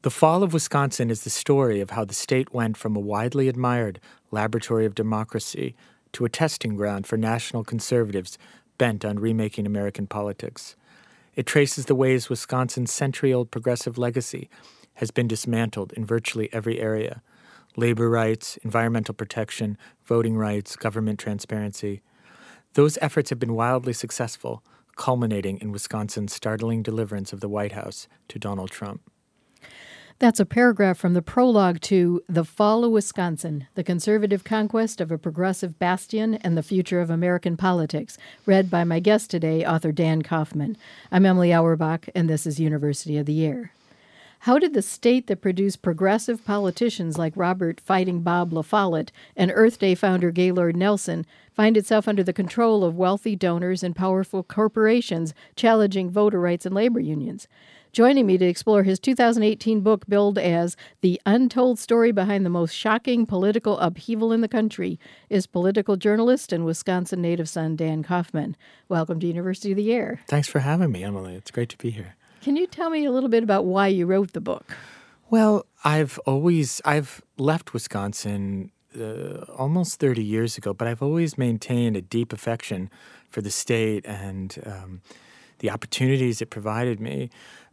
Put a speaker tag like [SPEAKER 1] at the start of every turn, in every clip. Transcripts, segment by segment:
[SPEAKER 1] The fall of Wisconsin is the story of how the state went from a widely admired laboratory of democracy to a testing ground for national conservatives bent on remaking American politics. It traces the ways Wisconsin's century-old progressive legacy has been dismantled in virtually every area: labor rights, environmental protection, voting rights, government transparency. Those efforts have been wildly successful, culminating in Wisconsin's startling deliverance of the White House to Donald Trump.
[SPEAKER 2] That's a paragraph from the prologue to The Fall of Wisconsin, The Conservative Conquest of a Progressive Bastion and the Future of American Politics, read by my guest today, author Dan Kaufman. I'm Emily Auerbach, and this is University of the Year. How did the state that produced progressive politicians like Robert Fighting Bob La Follette and Earth Day founder Gaylord Nelson find itself under the control of wealthy donors and powerful corporations challenging voter rights and labor unions? Joining me to explore his 2018 book billed as The Untold Story Behind the Most Shocking Political Upheaval in the Country is political journalist and Wisconsin native son Dan Kaufman. Welcome to University of the Year.
[SPEAKER 1] Thanks for having me, Emily. It's great to be here.
[SPEAKER 2] Can you tell me a little bit about why you wrote the book?
[SPEAKER 1] Well, I've left Wisconsin almost 30 years ago, but I've always maintained a deep affection for the state and the opportunities it provided me.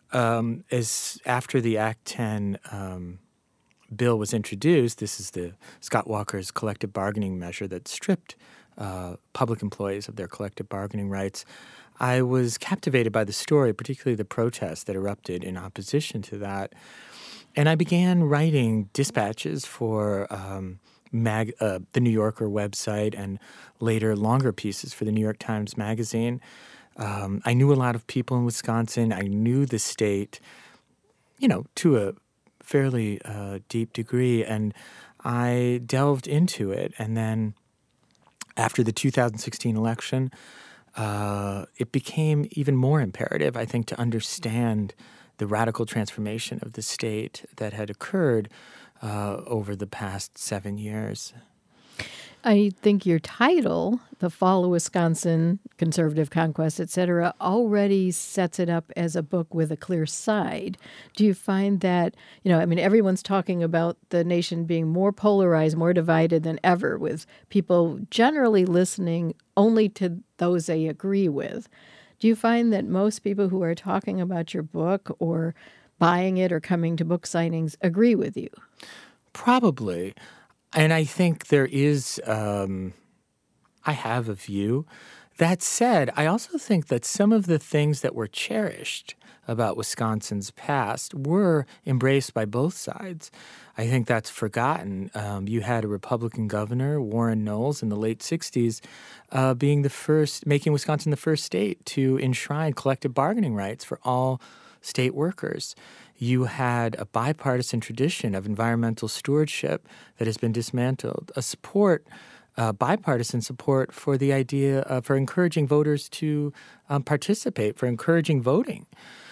[SPEAKER 1] As after the Act 10 bill was introduced, this is the Scott Walker's collective bargaining measure that stripped public employees of their collective bargaining rights. I was captivated by the story, particularly the protests that erupted in opposition to that. And I began writing dispatches for the New Yorker website and later longer pieces for the New York Times Magazine. I knew a lot of people in Wisconsin. I knew the state, to a fairly deep degree, and I delved into it. And then after the 2016 election, it became even more imperative, I think, to understand the radical transformation of the state that had occurred over the past 7 years.
[SPEAKER 2] I think your title, The Fall of Wisconsin, Conservative Conquest, etc., already sets it up as a book with a clear side. Do you find that, everyone's talking about the nation being more polarized, more divided than ever, with people generally listening only to those they agree with. Do you find that most people who are talking about your book or buying it or coming to book signings agree with you?
[SPEAKER 1] Probably. And I think there is, I have a view. That said, I also think that some of the things that were cherished about Wisconsin's past were embraced by both sides. I think that's forgotten. You had a Republican governor, Warren Knowles, in the late 60s, making Wisconsin the first state to enshrine collective bargaining rights for all state workers. You had a bipartisan tradition of environmental stewardship that has been dismantled, bipartisan support for the idea for encouraging voters to participate, for encouraging voting.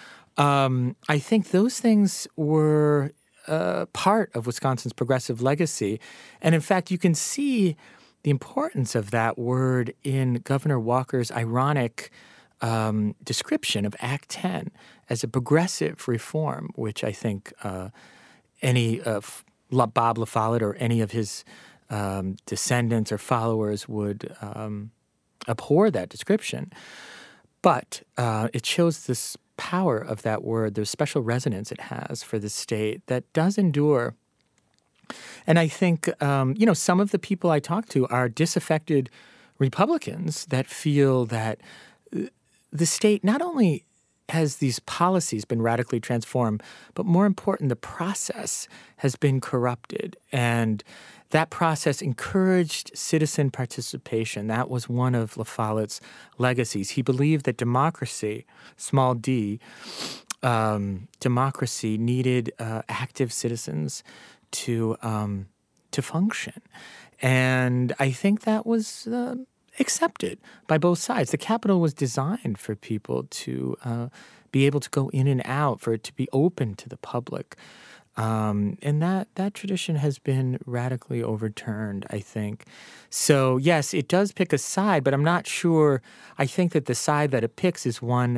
[SPEAKER 1] I think those things were part of Wisconsin's progressive legacy. And in fact, you can see the importance of that word in Governor Walker's ironic description of Act 10 as a progressive reform, which I think any Bob La Follette or any of his descendants or followers would abhor that description. But it shows this power of that word, the special resonance it has for the state that does endure. And I think, some of the people I talk to are disaffected Republicans that feel that the state not only has these policies been radically transformed, but more important, the process has been corrupted. And that process encouraged citizen participation. That was one of La Follette's legacies. He believed that democracy, small d, democracy needed active citizens to function. And I think that was accepted by both sides. The Capitol was designed for people to be able to go in and out, for it to be open to the public. And that tradition has been radically overturned, I think. So, yes, it does pick a side, but I'm not sure. I think that the side that it picks is one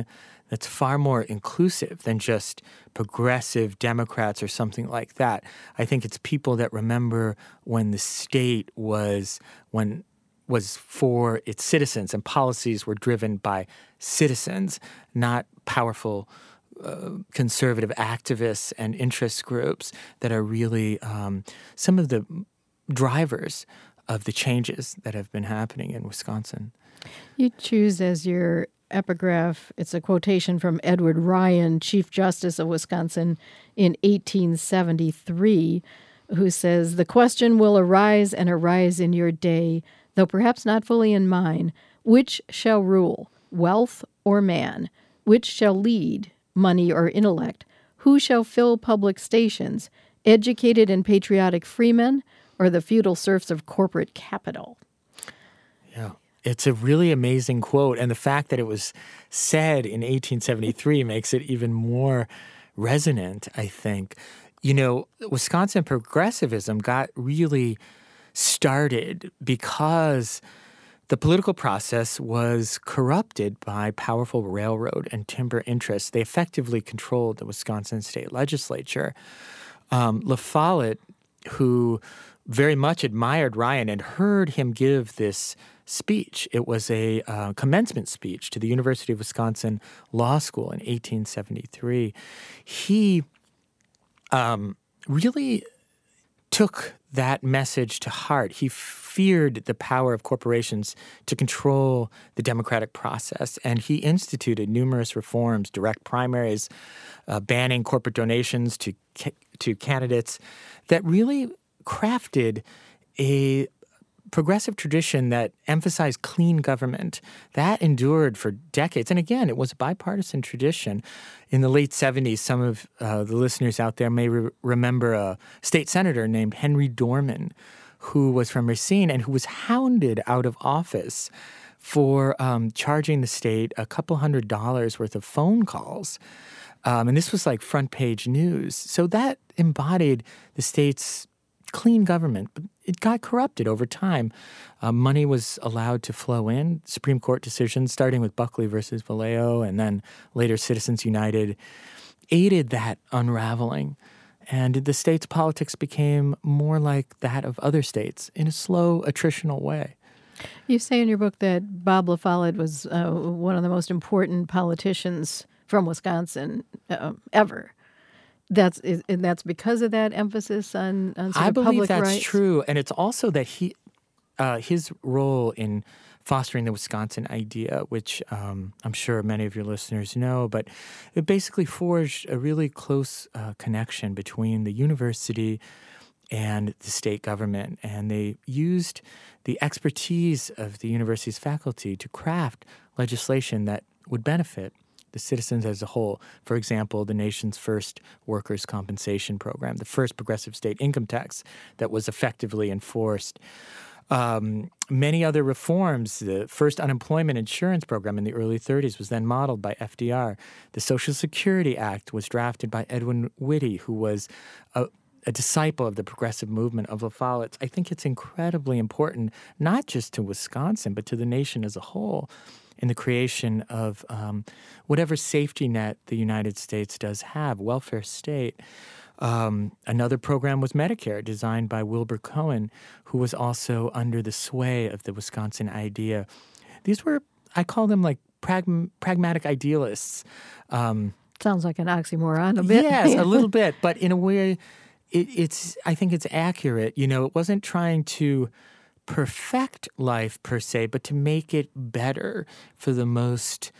[SPEAKER 1] that's far more inclusive than just progressive Democrats or something like that. I think it's people that remember when the state was for its citizens and policies were driven by citizens, not powerful conservative activists and interest groups that are really some of the drivers of the changes that have been happening in Wisconsin.
[SPEAKER 2] You choose as your epigraph, it's a quotation from Edward Ryan, Chief Justice of Wisconsin in 1873, who says, "The question will arise and arise in your day, though perhaps not fully in mine. Which shall rule, wealth or man? Which shall lead, money or intellect? Who shall fill public stations, educated and patriotic freemen, or the feudal serfs of corporate capital?"
[SPEAKER 1] Yeah. It's a really amazing quote, and the fact that it was said in 1873 makes it even more resonant, I think. You know, Wisconsin progressivism got really started because the political process was corrupted by powerful railroad and timber interests. They effectively controlled the Wisconsin state legislature. La Follette, who very much admired Ryan and heard him give this speech. It was a commencement speech to the University of Wisconsin Law School in 1873. He really took that message to heart. He feared the power of corporations to control the democratic process, and he instituted numerous reforms, direct primaries, banning corporate donations to candidates, that really crafted a progressive tradition that emphasized clean government. That endured for decades. And again, it was a bipartisan tradition. In the late 70s, some of the listeners out there may remember a state senator named Henry Dorman, who was from Racine and who was hounded out of office for charging the state a couple $100 worth of phone calls. And this was like front page news. So that embodied the state's clean government, but it got corrupted over time. Money was allowed to flow in. Supreme Court decisions, starting with Buckley versus Vallejo, and then later Citizens United, aided that unraveling. And the state's politics became more like that of other states in a slow, attritional way.
[SPEAKER 2] You say in your book that Bob La Follette was one of the most important politicians from Wisconsin ever. That's because of that emphasis on sort of public rights?
[SPEAKER 1] I believe that's true. And it's also that his role in fostering the Wisconsin idea, which I'm sure many of your listeners know, but it basically forged a really close connection between the university and the state government. And they used the expertise of the university's faculty to craft legislation that would benefit the citizens as a whole. For example, the nation's first workers' compensation program, the first progressive state income tax that was effectively enforced. Many other reforms. The first unemployment insurance program in the early 30s was then modeled by FDR. The Social Security Act was drafted by Edwin Whitty, who was a disciple of the progressive movement of La Follette. I think it's incredibly important, not just to Wisconsin, but to the nation as a whole, in the creation of whatever safety net the United States does have, welfare state. Another program was Medicare, designed by Wilbur Cohen, who was also under the sway of the Wisconsin idea. These were, I call them like pragmatic idealists.
[SPEAKER 2] Sounds like an oxymoron a bit.
[SPEAKER 1] Yes, a little bit, but in a way, I think it's accurate. You know, it wasn't trying to perfect life per se, but to make it better for the most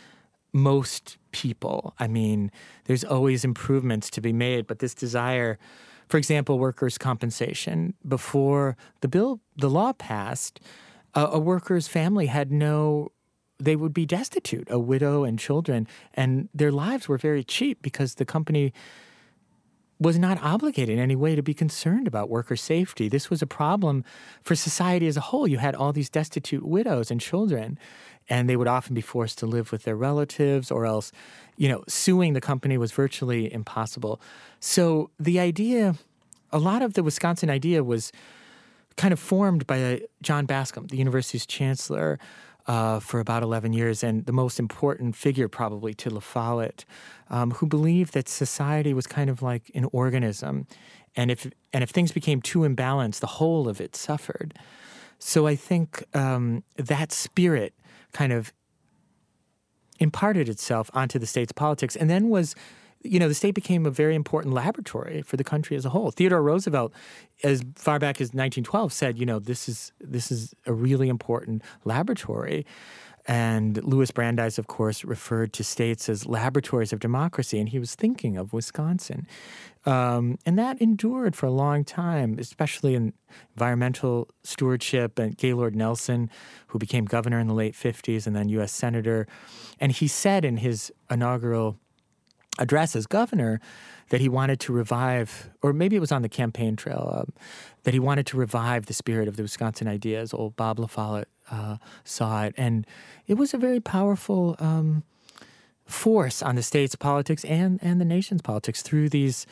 [SPEAKER 1] people. I mean, there's always improvements to be made, but this desire, for example, workers' compensation, before the law passed, a worker's family they would be destitute, a widow and children, and their lives were very cheap because the company was not obligated in any way to be concerned about worker safety. This was a problem for society as a whole. You had all these destitute widows and children, and they would often be forced to live with their relatives, or else, suing the company was virtually impossible. So the idea, a lot of the Wisconsin idea was kind of formed by John Bascom, the university's chancellor, for about 11 years, and the most important figure probably to La Follette, who believed that society was kind of like an organism, and if things became too imbalanced, the whole of it suffered. So I think that spirit kind of imparted itself onto the state's politics, and then the state became a very important laboratory for the country as a whole. Theodore Roosevelt, as far back as 1912, said, this is a really important laboratory. And Louis Brandeis, of course, referred to states as laboratories of democracy, and he was thinking of Wisconsin. And that endured for a long time, especially in environmental stewardship. And Gaylord Nelson, who became governor in the late 50s and then U.S. Senator, and he said in his inaugural address as governor that he wanted to revive, or maybe it was on the campaign trail, that he wanted to revive the spirit of the Wisconsin ideas. Old Bob La Follette saw it. And it was a very powerful force on the state's politics and the nation's politics through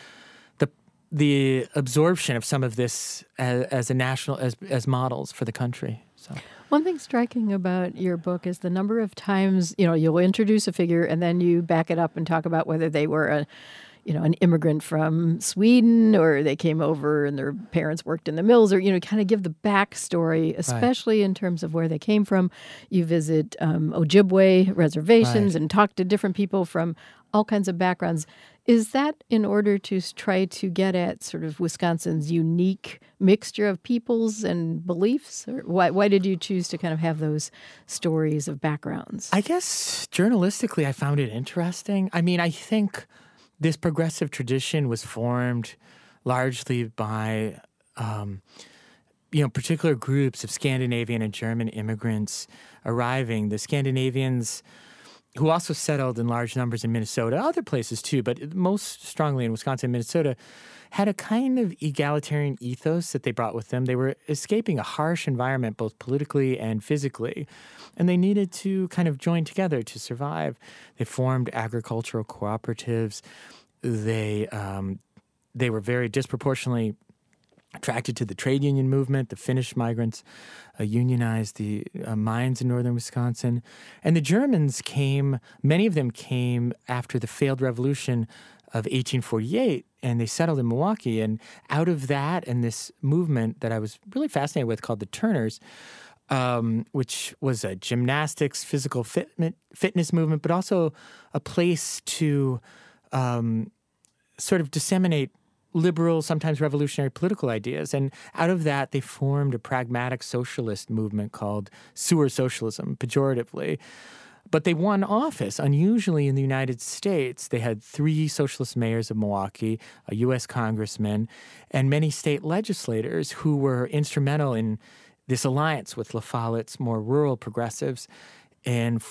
[SPEAKER 1] the absorption of some of this as a national, as models for the country. So.
[SPEAKER 2] One thing striking about your book is the number of times, you'll introduce a figure and then you back it up and talk about whether they were an immigrant from Sweden or they came over and their parents worked in the mills, or, kind of give the backstory, especially in terms of where they came from. You visit Ojibwe reservations and talk to different people from all kinds of backgrounds. Is that in order to try to get at sort of Wisconsin's unique mixture of peoples and beliefs? Or why did you choose to kind of have those stories of backgrounds?
[SPEAKER 1] I guess journalistically I found it interesting. I mean, I think this progressive tradition was formed largely by, particular groups of Scandinavian and German immigrants arriving. The Scandinavians, who also settled in large numbers in Minnesota, other places too, but most strongly in Wisconsin and Minnesota, had a kind of egalitarian ethos that they brought with them. They were escaping a harsh environment, both politically and physically, and they needed to kind of join together to survive. They formed agricultural cooperatives. They were very disproportionately attracted to the trade union movement. The Finnish migrants unionized the mines in northern Wisconsin. And the Germans many of them came after the failed revolution of 1848, and they settled in Milwaukee. And out of that and this movement that I was really fascinated with called the Turners, which was a gymnastics, physical fitness movement, but also a place to sort of disseminate liberal, sometimes revolutionary political ideas. And out of that, they formed a pragmatic socialist movement called sewer socialism, pejoratively. But they won office. Unusually in the United States, they had 3 socialist mayors of Milwaukee, a U.S. congressman, and many state legislators who were instrumental in this alliance with La Follette's more rural progressives and,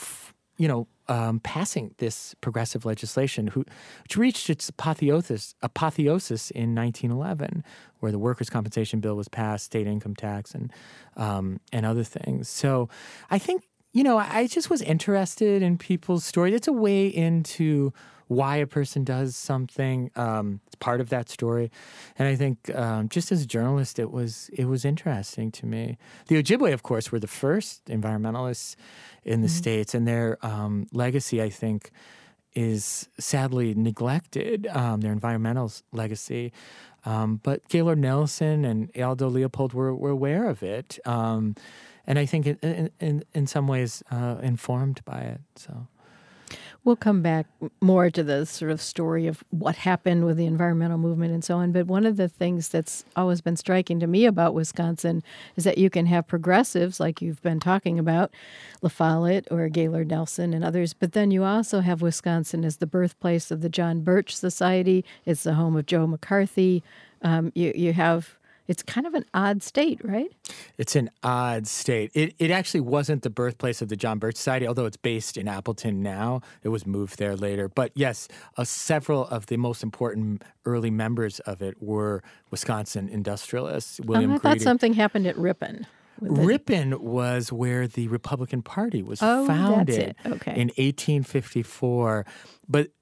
[SPEAKER 1] passing this progressive legislation, which reached its apotheosis in 1911, where the workers' compensation bill was passed, state income tax, and other things. So I think, I just was interested in people's stories. It's a way into why a person does something. It's part of that story. And I think just as a journalist, it was interesting to me. The Ojibwe, of course, were the first environmentalists in the States, and their legacy, I think, is sadly neglected, their environmental legacy. But Gaylord Nelson and Aldo Leopold were aware of it, and I think in some ways informed by it. So.
[SPEAKER 2] We'll come back more to the sort of story of what happened with the environmental movement and so on. But one of the things that's always been striking to me about Wisconsin is that you can have progressives, like you've been talking about, La Follette or Gaylord Nelson and others, but then you also have Wisconsin as the birthplace of the John Birch Society. It's the home of Joe McCarthy. You have... It's kind of an odd state, right?
[SPEAKER 1] It's an odd state. It actually wasn't the birthplace of the John Birch Society, although it's based in Appleton now. It was moved there later. But yes, several of the most important early members of it were Wisconsin industrialists. William
[SPEAKER 2] I thought something happened at Ripon.
[SPEAKER 1] Ripon was where the Republican Party was founded
[SPEAKER 2] that's it. Okay.
[SPEAKER 1] in 1854. But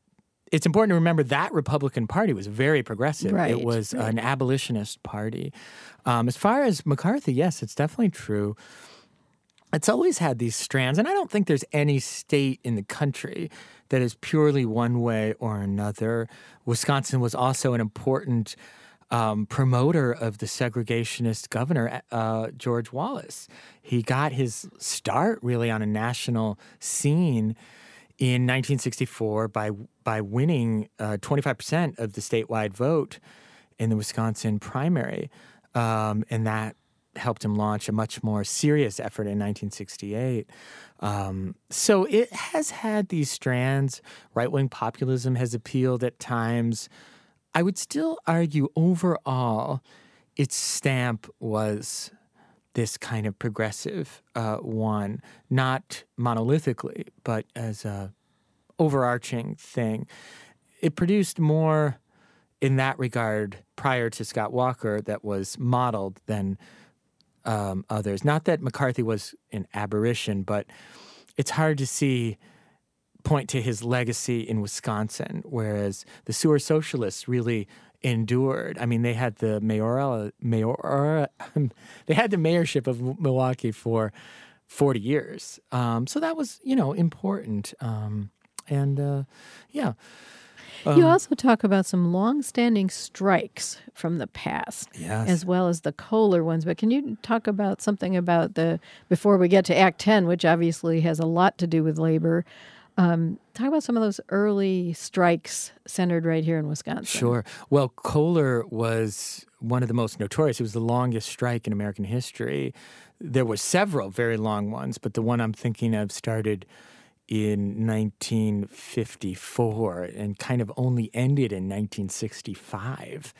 [SPEAKER 1] it's important to remember that Republican Party was very progressive.
[SPEAKER 2] Right,
[SPEAKER 1] It was
[SPEAKER 2] right.
[SPEAKER 1] an abolitionist party. As far as McCarthy, yes, it's definitely true. It's always had these strands, and I don't think there's any state in the country that is purely one way or another. Wisconsin was also an important promoter of the segregationist governor, George Wallace. He got his start really on a national scene in 1964 by winning 25% of the statewide vote in the Wisconsin primary, and that helped him launch a much more serious effort in 1968. So it has had these strands. Right-wing populism has appealed at times. I would still argue overall its stamp was this kind of progressive one, not monolithically, but as a overarching thing. It produced more in that regard prior to Scott Walker that was modeled than others. Not that McCarthy was an aberration, but it's hard to point to his legacy in Wisconsin, whereas the sewer socialists really endured. I mean, they had the they had the mayorship of Milwaukee for 40 years. So that was, important. Yeah.
[SPEAKER 2] You also talk about some long-standing strikes from the past,
[SPEAKER 1] Yes.
[SPEAKER 2] as well as the Kohler ones. But can you talk about something about before we get to Act 10, which obviously has a lot to do with labor, talk about some of those early strikes centered right here in Wisconsin.
[SPEAKER 1] Sure. Well, Kohler was one of the most notorious. It was the longest strike in American history. There were several very long ones, but the one I'm thinking of started in 1954 and kind of only ended in 1965.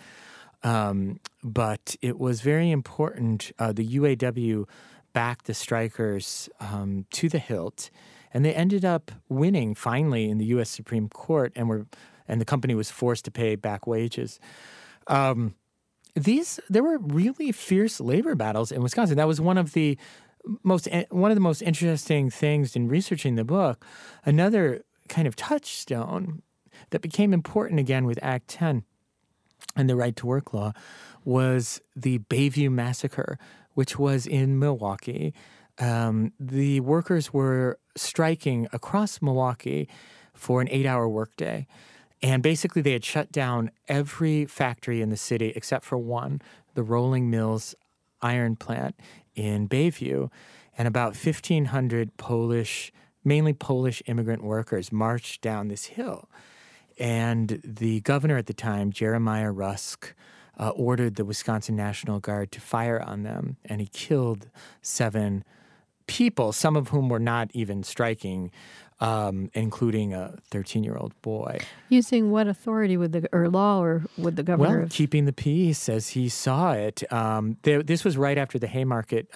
[SPEAKER 1] But it was very important. The UAW backed the strikers to the hilt, and they ended up winning finally in the U.S. Supreme Court, and the company was forced to pay back wages. There were really fierce labor battles in Wisconsin. That was one of the most interesting things in researching the book. Another kind of touchstone that became important again with Act 10 and the right to work law was the Bayview Massacre, which was in Milwaukee. The workers were striking across Milwaukee for an 8-hour workday. And basically they had shut down every factory in the city except for one, the Rolling Mills iron plant in Bayview. And about 1,500 mainly Polish immigrant workers marched down this hill. And the governor at the time, Jeremiah Rusk, ordered the Wisconsin National Guard to fire on them. And he killed 7 people, some of whom were not even striking, including a 13-year-old boy.
[SPEAKER 2] Using what authority would the governor have?
[SPEAKER 1] Keeping the peace as he saw it. This was right after the Haymarket,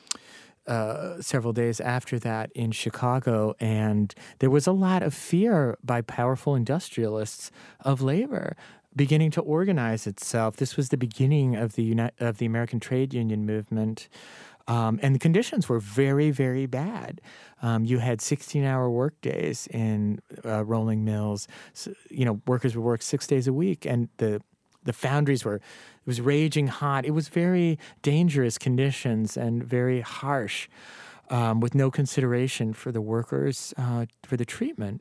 [SPEAKER 1] several days after that in Chicago, and there was a lot of fear by powerful industrialists of labor beginning to organize itself. This was the beginning of the American trade union movement. And the conditions were very, very bad. You had 16-hour workdays in rolling mills. So, workers would work 6 days a week, and the foundries it was raging hot. It was very dangerous conditions and very harsh, with no consideration for the workers, for the treatment.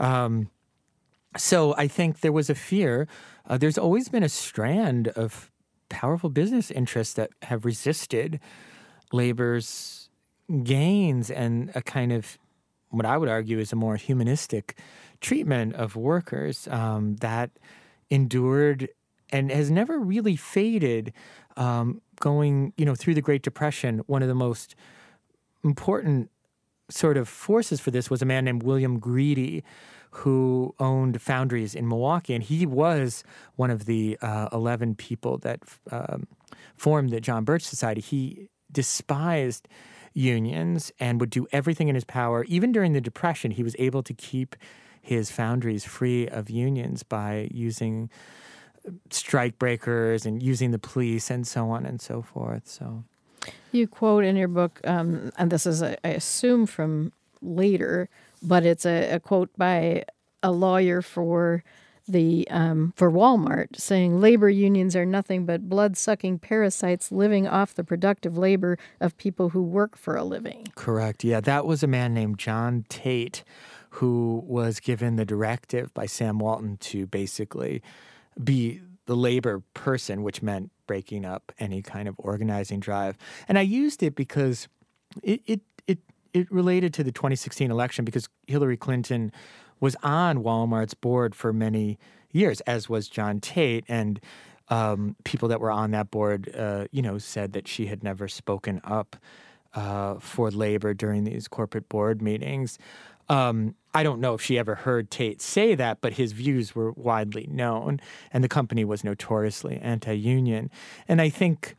[SPEAKER 1] So I think there was a fear. There's always been a strand of powerful business interests that have resisted labor's gains and a kind of what I would argue is a more humanistic treatment of workers that endured and has never really faded going, through the Great Depression. One of the most important sort of forces for this was a man named William Greedy, who owned foundries in Milwaukee, and he was one of the 11 people that formed the John Birch Society. He despised unions and would do everything in his power. Even during the Depression, he was able to keep his foundries free of unions by using strike breakers and using the police and so on and so forth. So,
[SPEAKER 2] you quote in your book, and this is, I assume, from later, but it's a quote by a lawyer for for Walmart, saying labor unions are nothing but blood-sucking parasites living off the productive labor of people who work for a living.
[SPEAKER 1] Correct. Yeah, that was a man named John Tate who was given the directive by Sam Walton to basically be the labor person, which meant breaking up any kind of organizing drive. And I used it because it related to the 2016 election, because Hillary Clinton was on Walmart's board for many years, as was John Tate, and people that were on that board, said that she had never spoken up for labor during these corporate board meetings. I don't know if she ever heard Tate say that, but his views were widely known, and the company was notoriously anti-union. And I think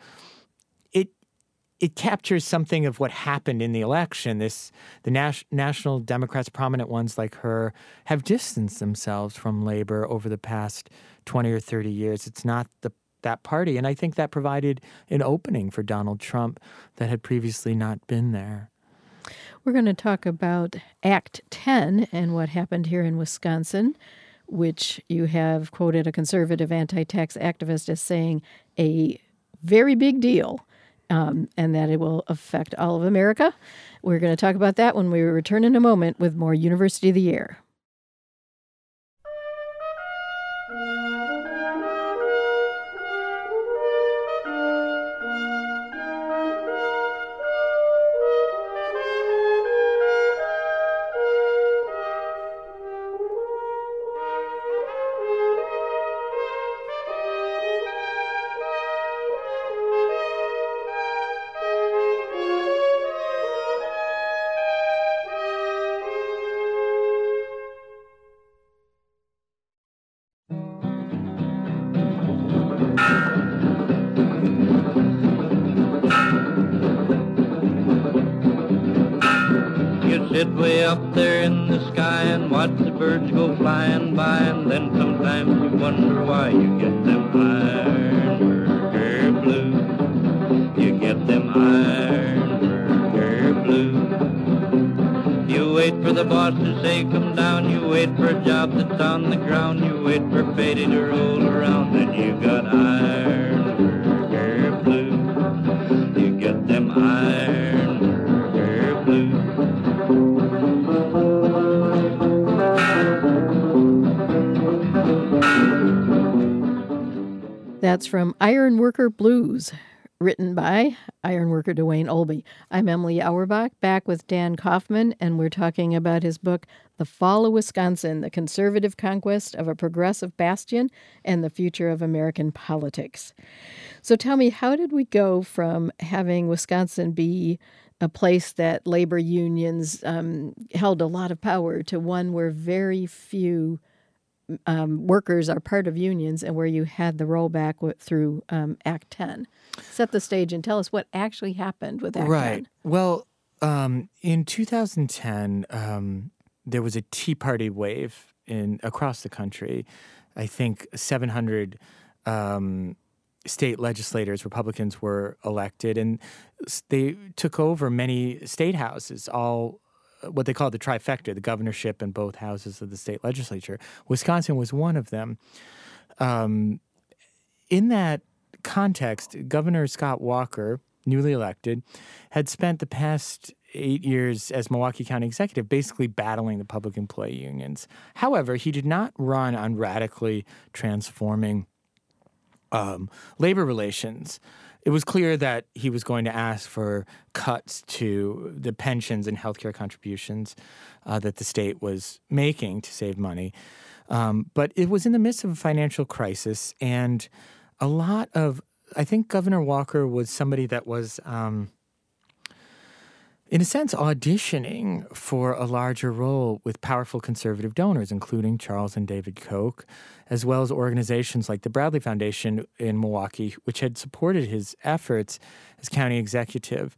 [SPEAKER 1] it captures something of what happened in the election. The national Democrats, prominent ones like her, have distanced themselves from labor over the past 20 or 30 years. It's not that party. And I think that provided an opening for Donald Trump that had previously not been there.
[SPEAKER 2] We're going to talk about Act 10 and what happened here in Wisconsin, which you have quoted a conservative anti-tax activist as saying a very big deal. And that it will affect all of America. We're going to talk about that when we return in a moment with more University of the Year.
[SPEAKER 3] Sit way up there in the sky and watch the birds go flying by, and then sometimes you wonder why you get them ironburger blues. You get them ironburger blues. You wait for the boss to say come down, you wait for a job that's on the ground, you wait for payday to roll around, then you got ironburger blues. You get them ironburger blues.
[SPEAKER 2] That's from Ironworker Blues, written by ironworker Dwayne Olby. I'm Emily Auerbach, back with Dan Kaufman, and we're talking about his book, The Fall of Wisconsin, The Conservative Conquest of a Progressive Bastion and the Future of American Politics. So tell me, how did we go from having Wisconsin be a place that labor unions held a lot of power to one where very few workers are part of unions and where you had the rollback through Act 10? Set the stage and tell us what actually happened with Act 10.
[SPEAKER 1] Right. Well, in 2010, there was a Tea Party wave across the country. I think 700 state legislators, Republicans, were elected, and they took over many state houses, all what they call the trifecta, the governorship and both houses of the state legislature. Wisconsin was one of them. In that context, Governor Scott Walker, newly elected, had spent the past 8 years as Milwaukee County executive basically battling the public employee unions. However, he did not run on radically transforming labor relations. It was clear that he was going to ask for cuts to the pensions and healthcare contributions that the state was making to save money. But it was in the midst of a financial crisis, and I think Governor Walker was somebody that was, in a sense, auditioning for a larger role with powerful conservative donors, including Charles and David Koch, as well as organizations like the Bradley Foundation in Milwaukee, which had supported his efforts as county executive.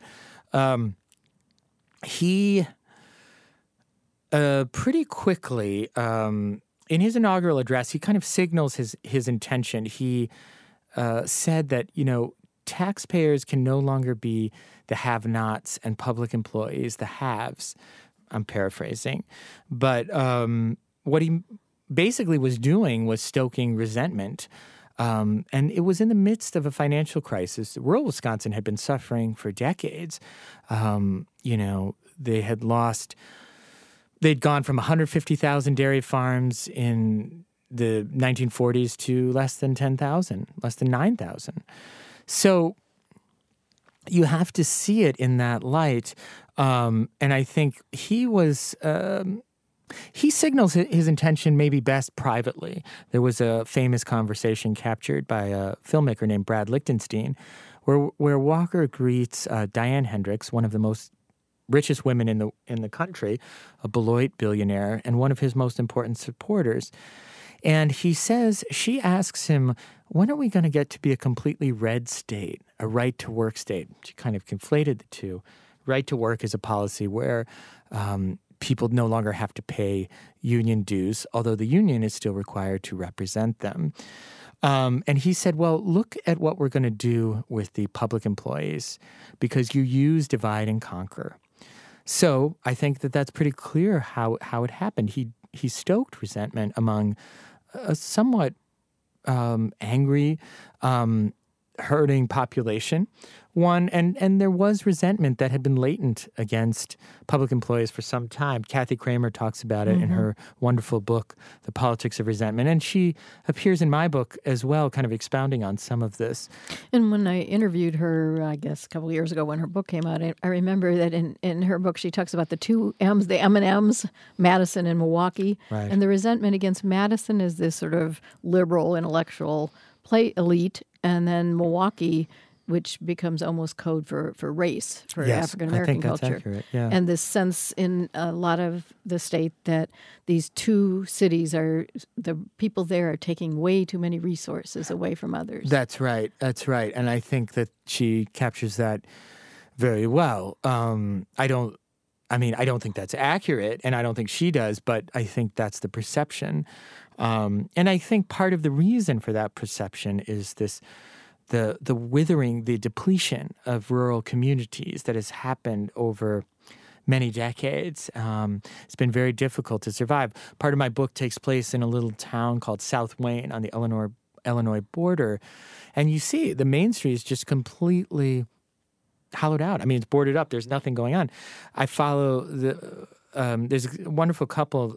[SPEAKER 1] He pretty quickly, in his inaugural address, he kind of signals his intention. He said that, taxpayers can no longer be the have-nots and public employees the haves. I'm paraphrasing. But what he basically was doing was stoking resentment. And it was in the midst of a financial crisis. Rural Wisconsin had been suffering for decades. They'd gone from 150,000 dairy farms in the 1940s to less than 10,000, less than 9,000. So you have to see it in that light. And I think he signals his intention maybe best privately. There was a famous conversation captured by a filmmaker named Brad Lichtenstein where Walker greets Diane Hendricks, one of the most richest women in the country, a Beloit billionaire, and one of his most important supporters. And he says, she asks him, when are we going to get to be a completely red state, a right-to-work state? She kind of conflated the two. Right-to-work is a policy where people no longer have to pay union dues, although the union is still required to represent them. And he said, well, look at what we're going to do with the public employees because you use divide and conquer. So I think that that's pretty clear how it happened. He stoked resentment among a somewhat angry, hurting population. And there was resentment that had been latent against public employees for some time. Kathy Kramer talks about it in her wonderful book, The Politics of Resentment. And she appears in my book as well, kind of expounding on some of this.
[SPEAKER 2] And when I interviewed her, I guess a couple of years ago when her book came out, I remember that in her book she talks about the two M's, the M&Ms, Madison and Milwaukee.
[SPEAKER 1] Right.
[SPEAKER 2] And the resentment against Madison is this sort of liberal, intellectual play elite, and then Milwaukee, which becomes almost code for race, for African-American culture.
[SPEAKER 1] That's accurate, yeah.
[SPEAKER 2] And this sense in a lot of the state that these two cities the people there are taking way too many resources away from others.
[SPEAKER 1] That's right. And I think that she captures that very well. I don't think that's accurate, and I don't think she does, but I think that's the perception. And I think part of the reason for that perception is the withering, the depletion of rural communities that has happened over many decades. It's been very difficult to survive. Part of my book takes place in a little town called South Wayne on the Illinois border. And you see the main street is just completely hollowed out. I mean, it's boarded up. There's nothing going on. I follow there's a wonderful couple,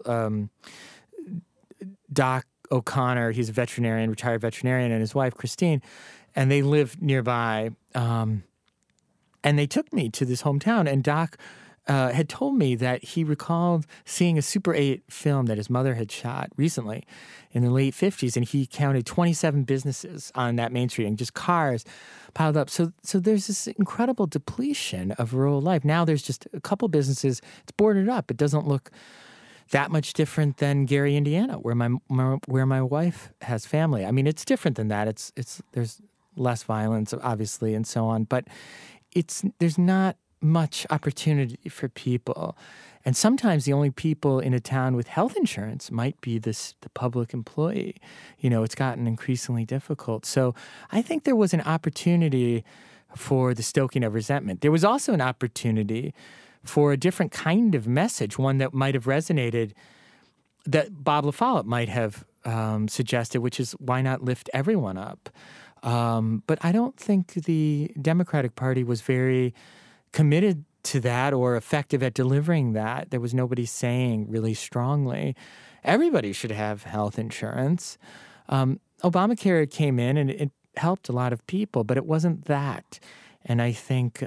[SPEAKER 1] Doc O'Connor, he's a veterinarian, retired veterinarian, and his wife, Christine, and they live nearby. And they took me to this hometown, and Doc had told me that he recalled seeing a Super 8 film that his mother had shot recently in the late 50s, and he counted 27 businesses on that main street and just cars piled up. So there's this incredible depletion of rural life. Now there's just a couple businesses. It's boarded up. It doesn't look that much different than Gary, Indiana, where my wife has family. I mean, it's different than that. It's there's less violence, obviously, and so on. But there's not much opportunity for people. And sometimes the only people in a town with health insurance might be the public employee. It's gotten increasingly difficult. So I think there was an opportunity for the stoking of resentment. There was also an opportunity for a different kind of message, one that might have resonated, that Bob LaFollette might have suggested, which is why not lift everyone up? But I don't think the Democratic Party was very committed to that or effective at delivering that. There was nobody saying really strongly, everybody should have health insurance. Obamacare came in and it helped a lot of people, but it wasn't that. And I think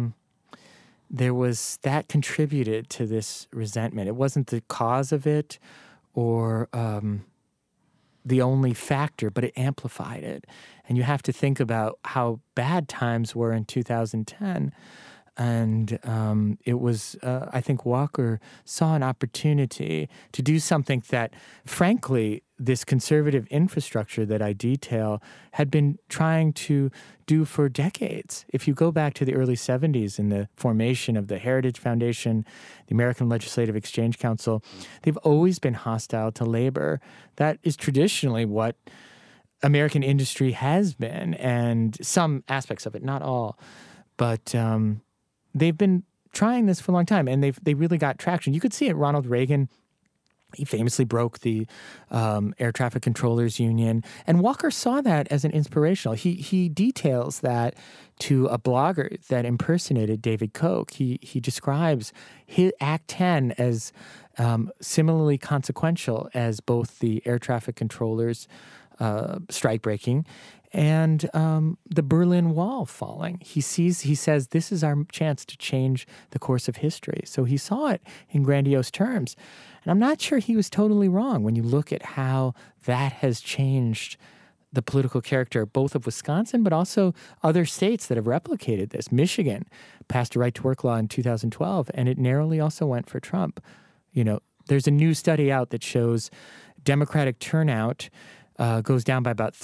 [SPEAKER 1] that contributed to this resentment. It wasn't the cause of it or the only factor, but it amplified it. And you have to think about how bad times were in 2010. And it was, I think Walker saw an opportunity to do something that, frankly, this conservative infrastructure that I detail had been trying to do for decades. If you go back to the early 70s in the formation of the Heritage Foundation, the American Legislative Exchange Council, they've always been hostile to labor. That is traditionally what American industry has been, and some aspects of it, not all. But they've been trying this for a long time, and they really got traction. You could see it. Ronald Reagan He famously broke the Air Traffic Controllers Union, and Walker saw that as an inspirational. He details that to a blogger that impersonated David Koch. He describes his Act 10 as similarly consequential as both the Air Traffic Controllers strike breaking and the Berlin Wall falling. He says this is our chance to change the course of history. So he saw it in grandiose terms. And I'm not sure he was totally wrong when you look at how that has changed the political character both of Wisconsin, but also other states that have replicated this. Michigan passed a right-to-work law in 2012, and it narrowly also went for Trump. You know, there's a new study out that shows Democratic turnout goes down by about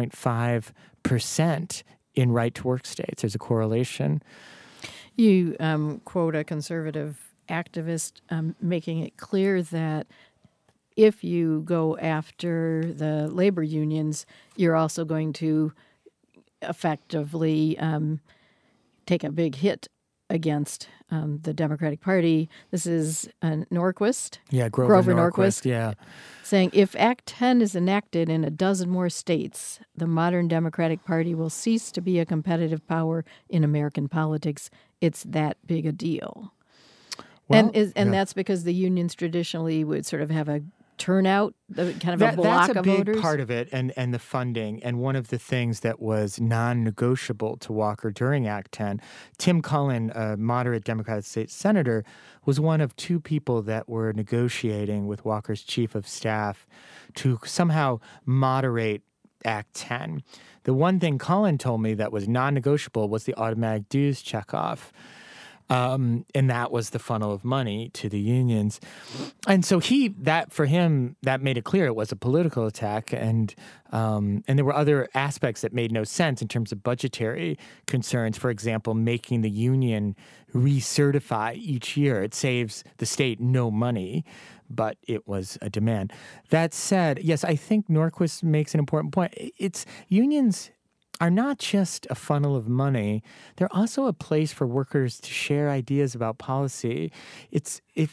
[SPEAKER 1] 3.5% in right-to-work states. There's a correlation.
[SPEAKER 2] You quote a conservative activist making it clear that if you go after the labor unions, you're also going to effectively take a big hit against the Democratic Party. This is Norquist.
[SPEAKER 1] Yeah, Grover Norquist. Yeah.
[SPEAKER 2] Saying, if Act 10 is enacted in a dozen more states, the modern Democratic Party will cease to be a competitive power in American politics. It's that big a deal.
[SPEAKER 1] Well,
[SPEAKER 2] and that's because the unions traditionally would sort of have a turnout, kind of a block of voters.
[SPEAKER 1] That's a big part of it, and the funding. And one of the things that was non-negotiable to Walker during Act 10, Tim Cullen, a moderate Democratic state senator, was one of two people that were negotiating with Walker's chief of staff to somehow moderate Act 10. The one thing Cullen told me that was non-negotiable was the automatic dues checkoff. And that was the funnel of money to the unions. And so for him, that made it clear it was a political attack. And there were other aspects that made no sense in terms of budgetary concerns. For example, making the union recertify each year. It saves the state no money, but it was a demand. That said, yes, I think Norquist makes an important point. Unions are not just a funnel of money. They're also a place for workers to share ideas about policy. It's a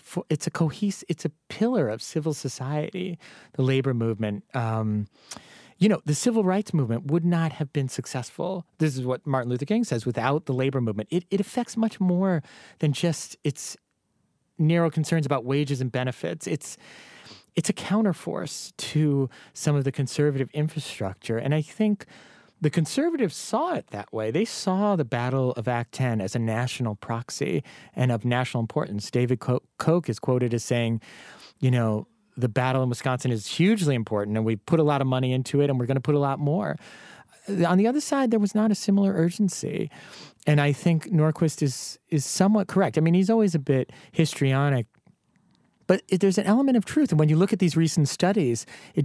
[SPEAKER 1] pillar of civil society, the labor movement. The civil rights movement would not have been successful. This is what Martin Luther King says, without the labor movement. It affects much more than just its narrow concerns about wages and benefits. It's a counterforce to some of the conservative infrastructure. And I think the conservatives saw it that way. They saw the Battle of Act 10 as a national proxy and of national importance. David Koch is quoted as saying, the battle in Wisconsin is hugely important, and we put a lot of money into it, and we're going to put a lot more. On the other side, there was not a similar urgency. And I think Norquist is somewhat correct. I mean, he's always a bit histrionic, but there's an element of truth. And when you look at these recent studies, it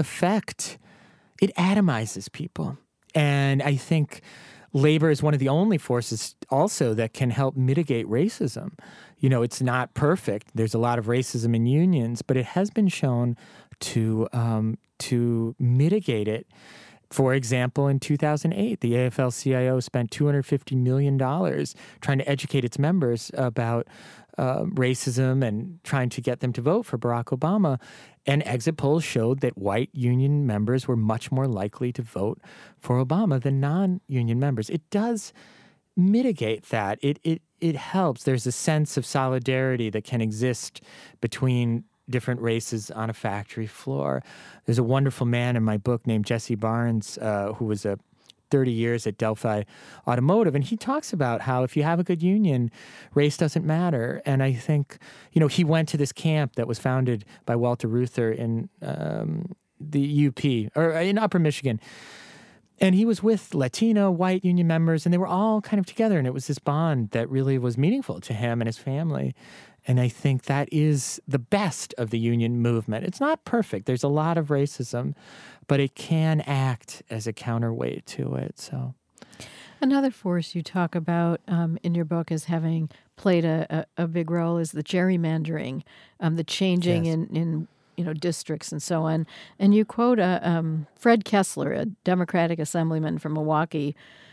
[SPEAKER 1] atomizes people. And I think labor is one of the only forces also that can help mitigate racism. It's not perfect. There's a lot of racism in unions, but it has been shown to mitigate it. For example, in 2008, the AFL-CIO spent $250 million trying to educate its members about racism and trying to get them to vote for Barack Obama. And exit polls showed that white union members were much more likely to vote for Obama than non-union members. It does mitigate that. It helps. There's a sense of solidarity that can exist between different races on a factory floor. There's a wonderful man in my book named Jesse Barnes, who was 30 years at Delphi Automotive, and he talks about how if you have a good union, race doesn't matter. And I think, he went to this camp that was founded by Walter Reuther in the UP, or in Upper Michigan. And he was with Latino, white union members, and they were all kind of together, and it was this bond that really was meaningful to him and his family. And I think that is the best of the union movement. It's not perfect. There's a lot of racism, but it can act as a counterweight to it. So,
[SPEAKER 2] another force you talk about in your book as having played a big role is the gerrymandering, the changing in districts and so on. And you quote Fred Kessler, a Democratic assemblyman from Milwaukee,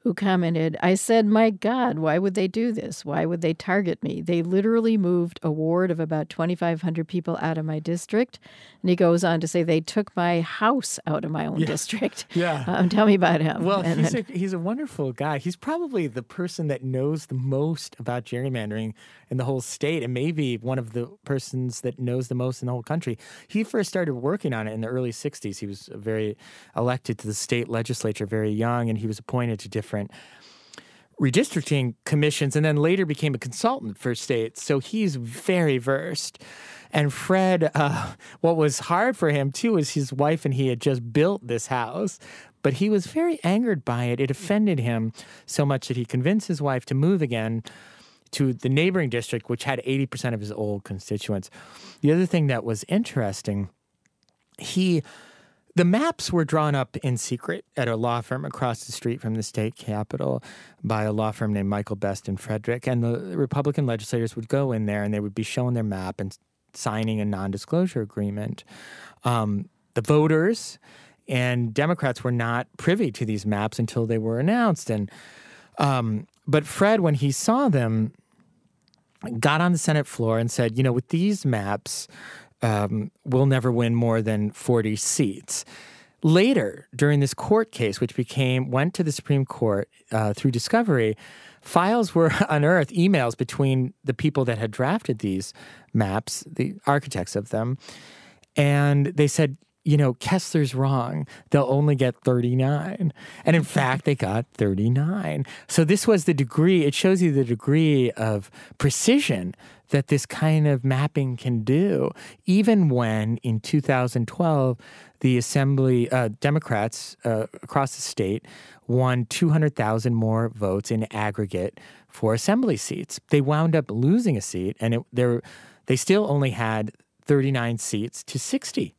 [SPEAKER 2] who commented, "I said, my God, why would they do this? Why would they target me? They literally moved a ward of about 2,500 people out of my district." And he goes on to say, "They took my house out of my own district."
[SPEAKER 1] Yeah.
[SPEAKER 2] Tell me about him.
[SPEAKER 1] Well,
[SPEAKER 2] And
[SPEAKER 1] he's a wonderful guy. He's probably the person that knows the most about gerrymandering in the whole state, and maybe one of the persons that knows the most in the whole country. He first started working on it in the early 60s. He was elected to the state legislature very young, and he was appointed to different redistricting commissions and then later became a consultant for states. So he's very versed. And Fred, what was hard for him, too, is his wife and he had just built this house, but he was very angered by it. It offended him so much that he convinced his wife to move again to the neighboring district, which had 80% of his old constituents. The other thing that was interesting, the maps were drawn up in secret at a law firm across the street from the state capitol by a law firm named Michael Best and Frederick. And the Republican legislators would go in there and they would be showing their map and signing a non-disclosure agreement. The voters and Democrats were not privy to these maps until they were announced. But Fred, when he saw them, got on the Senate floor and said, with these maps, we'll never win more than 40 seats. Later, during this court case, which went to the Supreme Court through discovery, files were unearthed, emails between the people that had drafted these maps, the architects of them, and they said, Kessler's wrong. They'll only get 39. And in fact, they got 39. So this was the degree, it shows you the degree of precision that this kind of mapping can do, even when in 2012, the Assembly Democrats across the state won 200,000 more votes in aggregate for Assembly seats. They wound up losing a seat, and they still only had 39 seats to 60.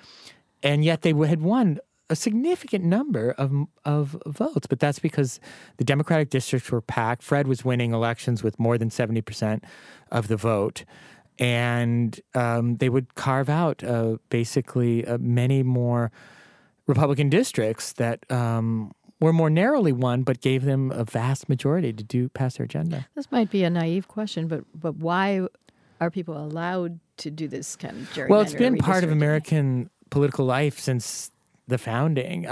[SPEAKER 1] And yet they had won a significant number of votes. But that's because the Democratic districts were packed. Fred was winning elections with more than 70% of the vote. And they would carve out basically many more Republican districts that were more narrowly won, but gave them a vast majority to pass their agenda.
[SPEAKER 2] This might be a naive question, but why are people allowed to do this kind of gerrymandering?
[SPEAKER 1] Well, it's been part of American political life since the founding.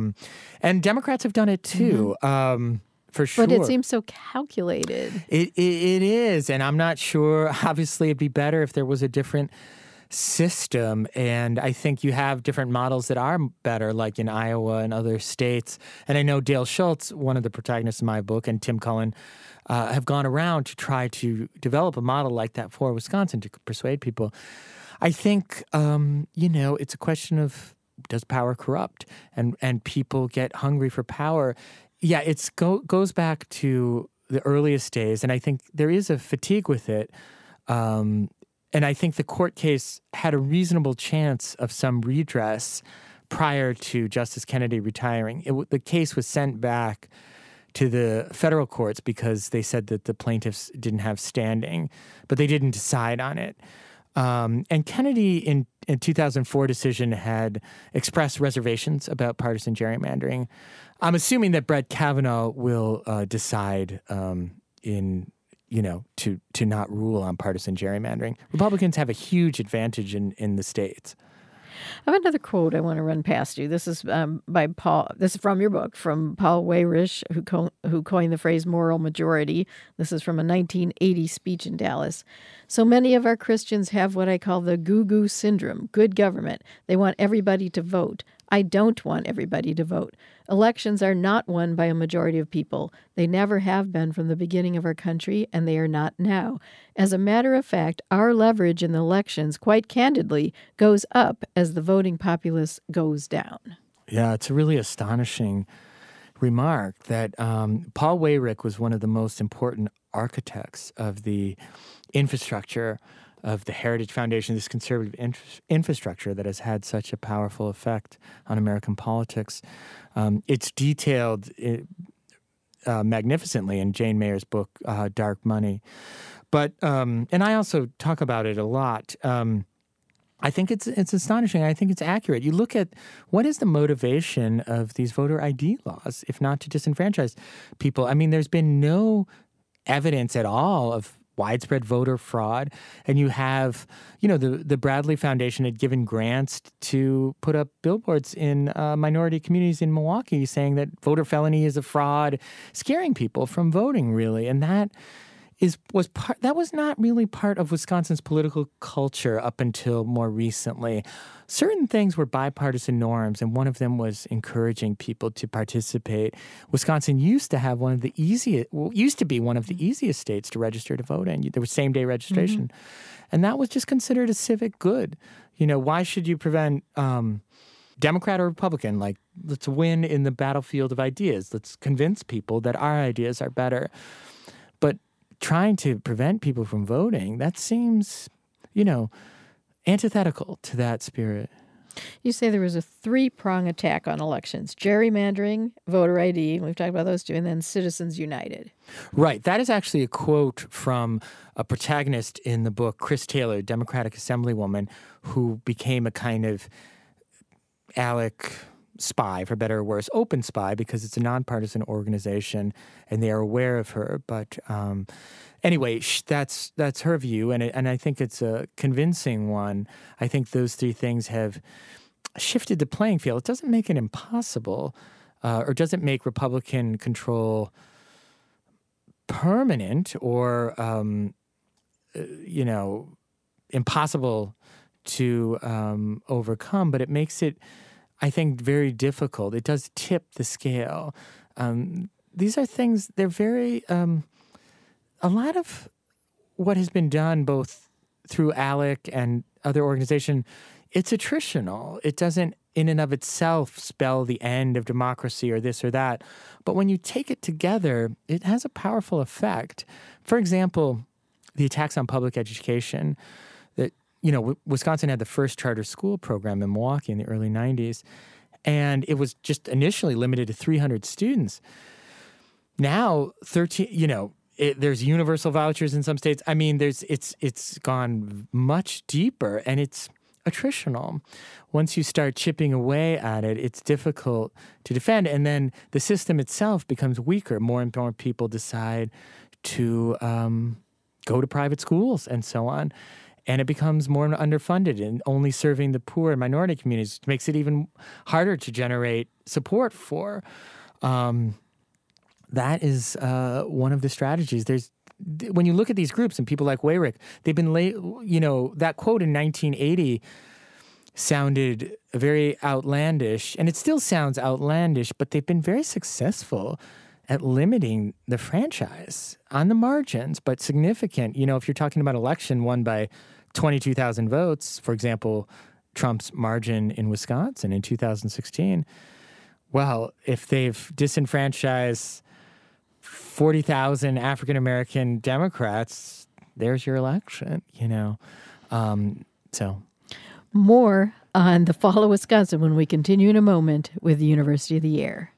[SPEAKER 1] And Democrats have done it too, for sure.
[SPEAKER 2] But it seems so calculated.
[SPEAKER 1] It is, and I'm not sure. Obviously, it'd be better if there was a different system, and I think you have different models that are better, like in Iowa and other states. And I know Dale Schultz, one of the protagonists in my book, and Tim Cullen have gone around to try to develop a model like that for Wisconsin to persuade people. I think, it's a question of, does power corrupt? And people get hungry for power. Yeah, it goes back to the earliest days, and I think there is a fatigue with it. And I think the court case had a reasonable chance of some redress prior to Justice Kennedy retiring. The case was sent back to the federal courts because they said that the plaintiffs didn't have standing, but they didn't decide on it. And Kennedy, in 2004 decision, had expressed reservations about partisan gerrymandering. I'm assuming that Brett Kavanaugh will decide to not rule on partisan gerrymandering. Republicans have a huge advantage in the states.
[SPEAKER 2] I have another quote I want to run past you. This is by Paul. This is from your book, from Paul Weyrich, who coined the phrase moral majority. This is from a 1980 speech in Dallas. "So many of our Christians have what I call the goo-goo syndrome, good government. They want everybody to vote. I don't want everybody to vote. Elections are not won by a majority of people. They never have been from the beginning of our country, and they are not now. As a matter of fact, our leverage in the elections, quite candidly, goes up as the voting populace goes down."
[SPEAKER 1] Yeah, it's a really astonishing remark that Paul Weyrich was one of the most important architects of the infrastructure of the Heritage Foundation, this conservative infrastructure that has had such a powerful effect on American politics. It's detailed magnificently in Jane Mayer's book, Dark Money. But and I also talk about it a lot. I think it's astonishing. I think it's accurate. You look at what is the motivation of these voter ID laws, if not to disenfranchise people. I mean, there's been no evidence at all of widespread voter fraud. And you have, the Bradley Foundation had given grants to put up billboards in minority communities in Milwaukee saying that voter felony is a fraud, scaring people from voting, really. And that was not really part of Wisconsin's political culture up until more recently. Certain things were bipartisan norms, and one of them was encouraging people to participate. Wisconsin used to be one of the easiest states to register to vote in. There was same-day registration, and that was just considered a civic good. Why should you prevent Democrat or Republican? Like, let's win in the battlefield of ideas. Let's convince people that our ideas are better. But trying to prevent people from voting, that seems, antithetical to that spirit.
[SPEAKER 2] You say there was a three-prong attack on elections: gerrymandering, voter ID, we've talked about those two, and then Citizens United.
[SPEAKER 1] Right. That is actually a quote from a protagonist in the book, Chris Taylor, Democratic Assemblywoman, who became a kind of ALEC spy, for better or worse, open spy, because it's a nonpartisan organization and they are aware of her. But anyway, that's her view, and I think it's a convincing one. I think those three things have shifted the playing field. It doesn't make it impossible, or doesn't make Republican control permanent or impossible to overcome, but it makes it, I think, very difficult. It does tip the scale. These are things, they're very, a lot of what has been done both through ALEC and other organizations, it's attritional. It doesn't in and of itself spell the end of democracy or this or that. But when you take it together, it has a powerful effect. For example, the attacks on public education, that Wisconsin had the first charter school program in Milwaukee in the early 90s, and it was just initially limited to 300 students. Now, there's universal vouchers in some states. I mean, it's gone much deeper, and it's attritional. Once you start chipping away at it, it's difficult to defend, and then the system itself becomes weaker. More and more people decide to go to private schools and so on. And it becomes more underfunded and only serving the poor and minority communities. It makes it even harder to generate support for. That is one of the strategies. When you look at these groups and people like Weyrich, they've been that quote in 1980 sounded very outlandish, and it still sounds outlandish, but they've been very successful at limiting the franchise on the margins, but significant. If you're talking about election won by 22,000 votes, for example, Trump's margin in Wisconsin in 2016, well, if they've disenfranchised 40,000 African-American Democrats, there's your election, so.
[SPEAKER 2] More on the fall of Wisconsin when we continue in a moment with the University of the Air.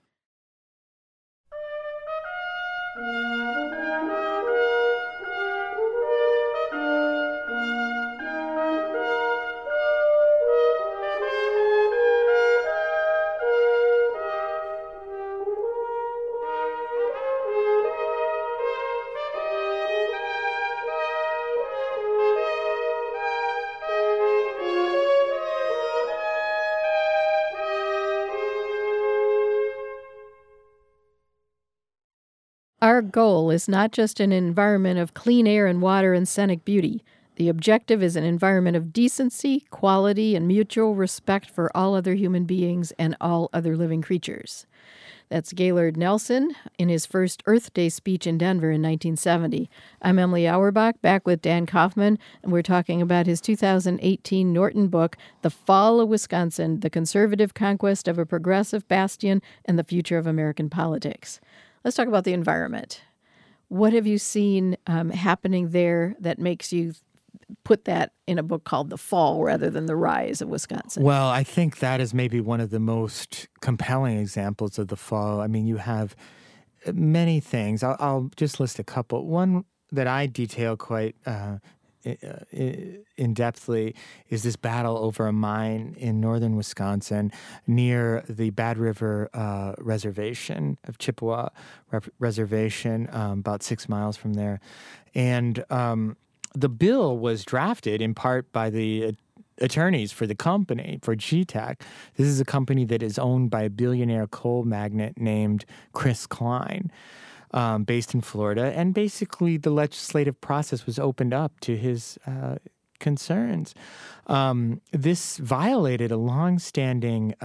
[SPEAKER 2] Our goal is not just an environment of clean air and water and scenic beauty. The objective is an environment of decency, quality, and mutual respect for all other human beings and all other living creatures. That's Gaylord Nelson in his first Earth Day speech in Denver in 1970. I'm Emily Auerbach, back with Dan Kaufman, and we're talking about his 2018 Norton book, The Fall of Wisconsin, The Conservative Conquest of a Progressive Bastion and the Future of American Politics. Let's talk about the environment. What have you seen happening there that makes you put that in a book called The Fall rather than The Rise of Wisconsin?
[SPEAKER 1] Well, I think that is maybe one of the most compelling examples of the fall. I mean, you have many things. I'll just list a couple. One that I detail quite in-depthly is this battle over a mine in northern Wisconsin near the Bad River Reservation of Chippewa Reservation, about 6 miles from there. And the bill was drafted in part by the attorneys for the company, for GTAC. This is a company that is owned by a billionaire coal magnate named Chris Klein, based in Florida. And basically the legislative process was opened up to his concerns. This violated a longstanding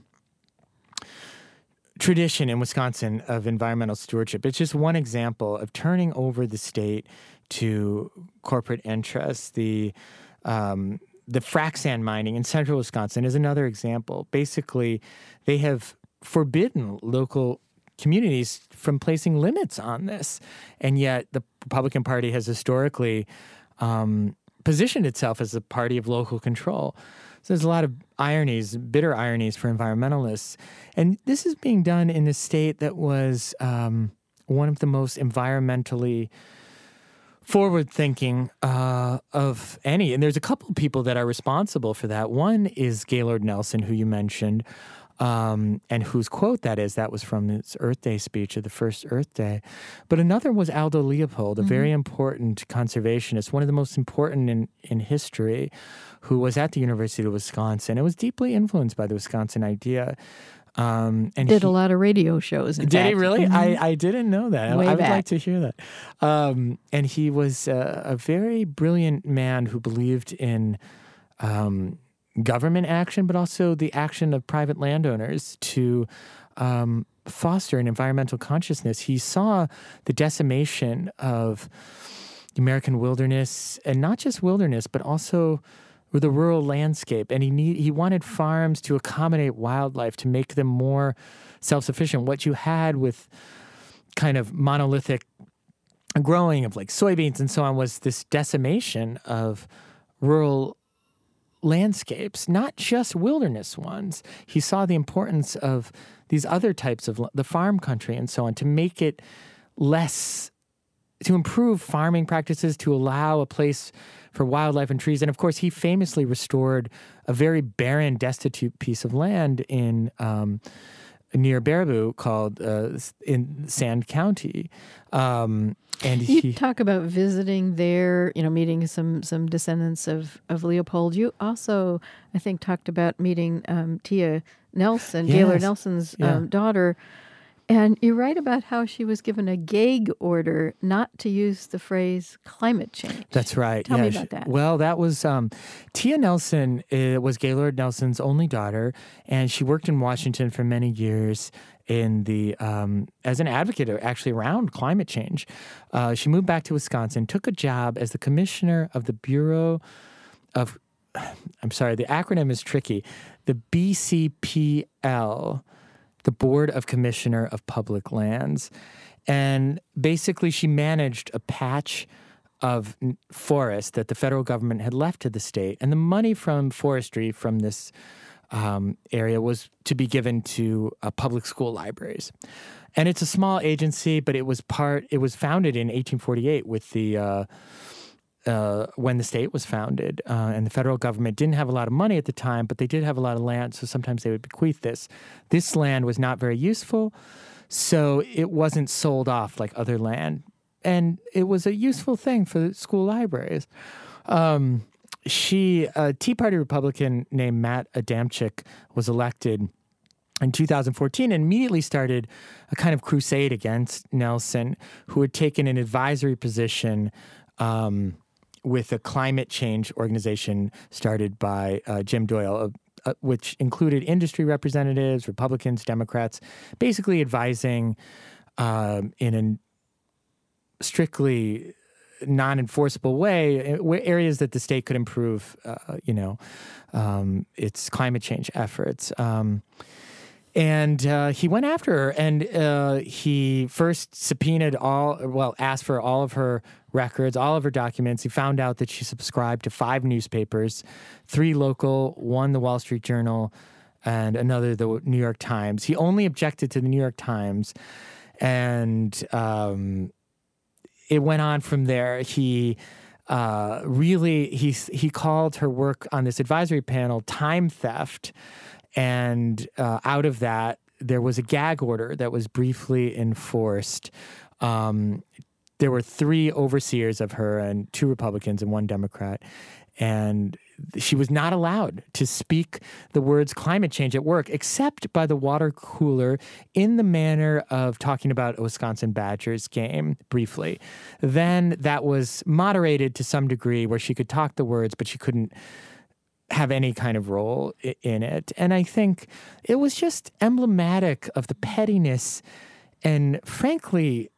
[SPEAKER 1] tradition in Wisconsin of environmental stewardship. It's just one example of turning over the state to corporate interests. The frac sand mining in central Wisconsin is another example. Basically, they have forbidden local communities from placing limits on this. And yet the Republican Party has historically positioned itself as a party of local control. So there's a lot of ironies, bitter ironies for environmentalists. And this is being done in a state that was one of the most environmentally forward-thinking of any. And there's a couple of people that are responsible for that. One is Gaylord Nelson, who you mentioned, and whose quote that was from his Earth Day speech of the first Earth Day. But another was Aldo Leopold, a very important conservationist, one of the most important in history, who was at the University of Wisconsin. It was deeply influenced by the Wisconsin idea. And
[SPEAKER 2] did a lot of radio shows.
[SPEAKER 1] Did he really? I didn't know that. I would like to hear that. And he was a very brilliant man who believed in government action, but also the action of private landowners to foster an environmental consciousness. He saw the decimation of the American wilderness, and not just wilderness, but also the rural landscape. And he wanted farms to accommodate wildlife, to make them more self-sufficient. What you had with kind of monolithic growing of like soybeans and so on was this decimation of rural landscapes, not just wilderness ones. He saw the importance of these other types of the farm country and so on, to make it less, to improve farming practices, to allow a place for wildlife and trees. And of course, he famously restored a very barren, destitute piece of land in near Baraboo called in Sand County. And
[SPEAKER 2] you talk about visiting there, meeting some descendants of Leopold. You also, I think, talked about meeting Tia Nelson, Gaylord Nelson's daughter. And you write about how she was given a gag order not to use the phrase climate change.
[SPEAKER 1] That's right.
[SPEAKER 2] Tell me about that.
[SPEAKER 1] Well, that was Tia Nelson was Gaylord Nelson's only daughter, and she worked in Washington for many years in the as an advocate actually around climate change. She moved back to Wisconsin, took a job as the commissioner of the Bureau of, I'm sorry, the acronym is tricky, the BCPL, the Board of Commissioner of Public Lands. And basically she managed a patch of forest that the federal government had left to the state. And the money from forestry from this area was to be given to public school libraries. And it's a small agency, but it was founded in 1848 with the when the state was founded, and the federal government didn't have a lot of money at the time, but they did have a lot of land, so sometimes they would bequeath this. This land was not very useful, so it wasn't sold off like other land, and it was a useful thing for school libraries. A Tea Party Republican named Matt Adamczyk was elected in 2014 and immediately started a kind of crusade against Nelson, who had taken an advisory position with a climate change organization started by Jim Doyle, which included industry representatives, Republicans, Democrats, basically advising in a strictly non-enforceable way areas that the state could improve, its climate change efforts. And he went after her, and he first asked for all of her records, all of her documents. He found out that she subscribed to 5 newspapers, 3 local, 1 the Wall Street Journal, and another the New York Times. He only objected to the New York Times, and it went on from there. He really, he called her work on this advisory panel time theft, and out of that, there was a gag order that was briefly enforced. There were 3 overseers of her, and 2 Republicans and 1 Democrat, and she was not allowed to speak the words climate change at work, except by the water cooler in the manner of talking about a Wisconsin Badgers game briefly. Then that was moderated to some degree where she could talk the words, but she couldn't have any kind of role in it. And I think it was just emblematic of the pettiness and, frankly,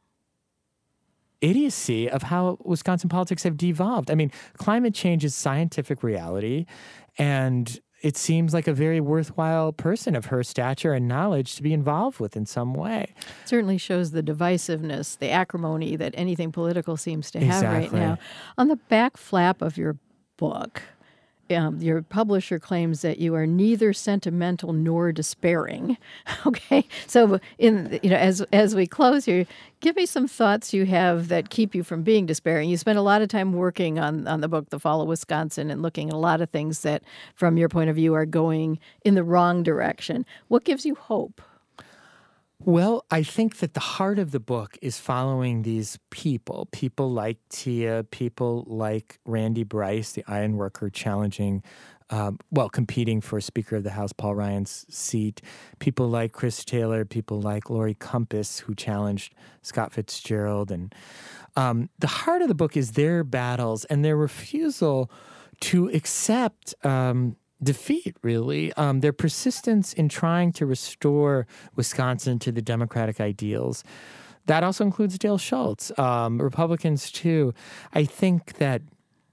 [SPEAKER 1] idiocy of how Wisconsin politics have devolved. I mean, climate change is scientific reality, and it seems like a very worthwhile person of her stature and knowledge to be involved with in some way.
[SPEAKER 2] It certainly shows the divisiveness, the acrimony that anything political seems to have right now. On the back flap of your book, your publisher claims that you are neither sentimental nor despairing. Okay, so as we close here, give me some thoughts you have that keep you from being despairing. You spent a lot of time working on the book, The Fall of Wisconsin, and looking at a lot of things that, from your point of view, are going in the wrong direction. What gives you hope?
[SPEAKER 1] Well, I think that the heart of the book is following these people like Tia, people like Randy Bryce, the ironworker challenging, competing for Speaker of the House Paul Ryan's seat, people like Chris Taylor, people like Lori Compass, who challenged Scott Fitzgerald. And the heart of the book is their battles and their refusal to accept defeat, really. Their persistence in trying to restore Wisconsin to the democratic ideals. That also includes Dale Schultz, Republicans too. I think that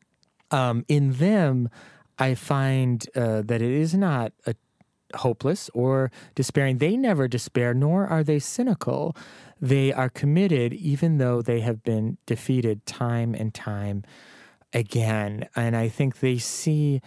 [SPEAKER 1] in them, I find that it is not hopeless or despairing. They never despair, nor are they cynical. They are committed, even though they have been defeated time and time again. And I think they see...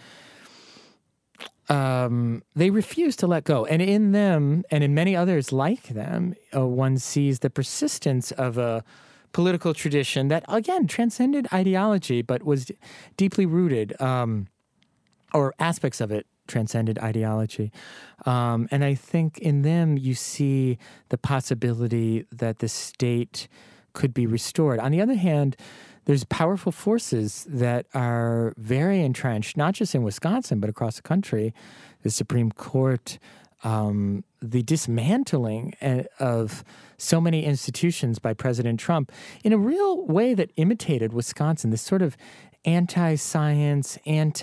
[SPEAKER 1] they refuse to let go. And in them, and in many others like them, one sees the persistence of a political tradition that, again, transcended ideology, but was deeply rooted, or aspects of it transcended ideology. And I think in them you see the possibility that the state could be restored. On the other hand, there's powerful forces that are very entrenched, not just in Wisconsin, but across the country. The Supreme Court, the dismantling of so many institutions by President Trump in a real way that imitated Wisconsin, this sort of anti-science,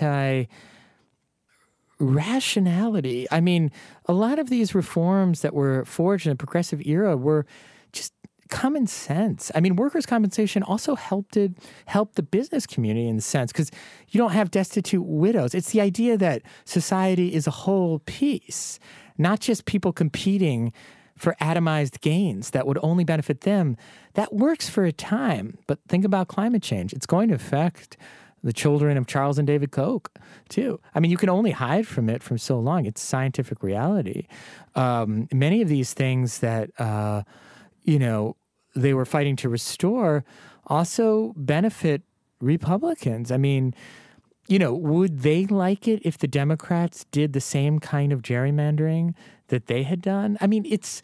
[SPEAKER 1] anti-rationality. I mean, a lot of these reforms that were forged in the progressive era were just common sense. I mean, workers' compensation also helped the business community in the sense, because you don't have destitute widows. It's the idea that society is a whole piece, not just people competing for atomized gains that would only benefit them. That works for a time, but think about climate change. It's going to affect the children of Charles and David Koch, too. I mean, you can only hide from it for so long. It's scientific reality. Many of these things that, they were fighting to restore also benefit Republicans. I mean, would they like it if the Democrats did the same kind of gerrymandering that they had done? I mean, it's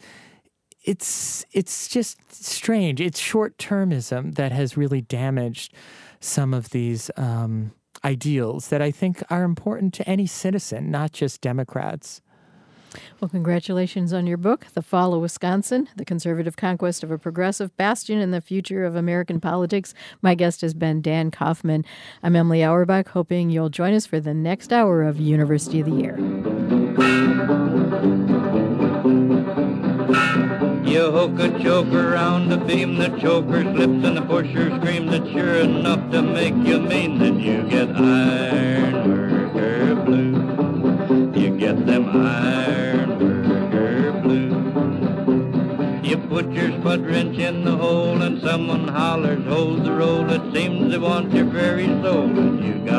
[SPEAKER 1] just strange. It's short-termism that has really damaged some of these ideals that I think are important to any citizen, not just Democrats.
[SPEAKER 2] Well, congratulations on your book, The Fall of Wisconsin, The Conservative Conquest of a Progressive Bastion and the Future of American Politics. My guest has been Dan Kaufman. I'm Emily Auerbach, hoping you'll join us for the next hour of University of the Year.
[SPEAKER 3] You hook a choker around the beam, the choker slips and the pusher screams. It's sure enough to make you mean that you get iron worker blues. You get them iron worker blues. You put your spud wrench in the hole and someone hollers, hold the roll. It seems they want your very soul, and you got